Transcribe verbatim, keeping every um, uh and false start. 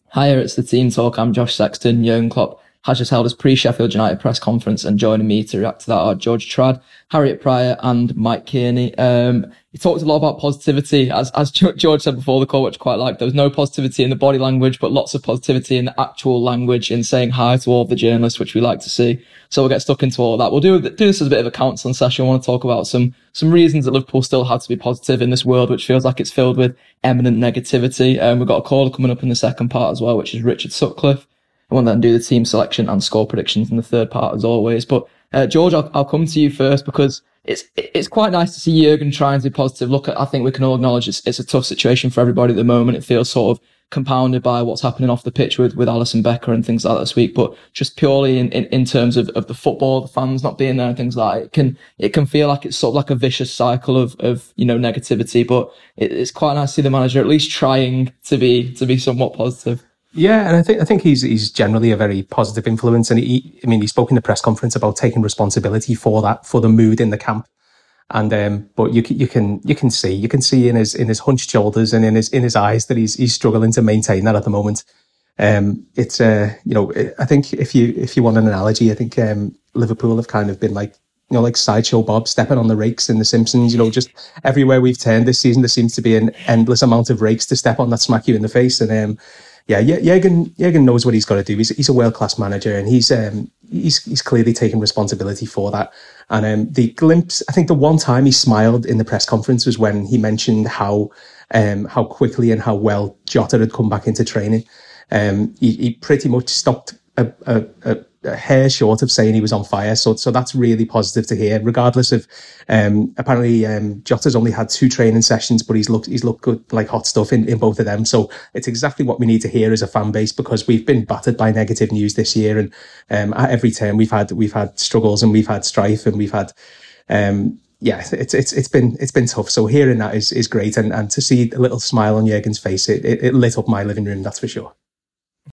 Hiya, it's the Team Talk. I'm Josh Sexton. Jurgen Klopp has just held his pre-Sheffield United press conference, and joining me to react to that are George Trad, Harriet Pryor and Mike Kearney. Um, he talked a lot about positivity, as as George said before the call, which I quite like. There was no positivity in the body language, but lots of positivity in the actual language, in saying hi to all of the journalists, which we like to see. So we'll get stuck into all of that. We'll do, do this as a bit of a counselling session. I want to talk about some some reasons that Liverpool still had to be positive in this world, which feels like it's filled with eminent negativity. Um, we've got a caller coming up in the second part as well, which is Richard Sutcliffe. I want to then do the team selection and score predictions in the third part as always. But uh, George, I'll, I'll come to you first, because it's it's quite nice to see Jurgen trying to be positive. Look, I think we can all acknowledge it's, it's a tough situation for everybody at the moment. It feels sort of compounded by what's happening off the pitch with, with Alisson Becker and things like that this week. But just purely in, in, in terms of, of the football, the fans not being there and things like that, it can, it can feel like it's sort of like a vicious cycle of, of, you know, negativity. But it, it's quite nice to see the manager at least trying to be, to be somewhat positive. Yeah, and I think I think he's he's generally a very positive influence, and he, I mean, he spoke in the press conference about taking responsibility for that, for the mood in the camp, and um, but you you can you can see you can see in his in his hunched shoulders and in his in his eyes that he's he's struggling to maintain that at the moment. Um, it's uh, you know, I think if you if you want an analogy, I think um, Liverpool have kind of been like, you know, like Sideshow Bob stepping on the rakes in The Simpsons. You know, just everywhere we've turned this season, there seems to be an endless amount of rakes to step on that smack you in the face, and um. Yeah, Jurgen, Jurgen knows what he's got to do. He's, he's a world-class manager, and he's um, he's he's clearly taking responsibility for that. And um, the glimpse, I think the one time he smiled in the press conference was when he mentioned how um, how quickly and how well Jota had come back into training. Um, he, he pretty much stopped a, a, a, a hair short of saying he was on fire. So so that's really positive to hear, regardless of, um, apparently um, Jota's only had two training sessions, but he's looked he's looked good, like hot stuff in, in both of them. So it's exactly what we need to hear as a fan base, because we've been battered by negative news this year, and um, at every turn we've had we've had struggles and we've had strife and we've had um, yeah, it's it's it's been it's been tough. So hearing that is is great, and and to see a little smile on Jurgen's face, it, it, it lit up my living room, that's for sure.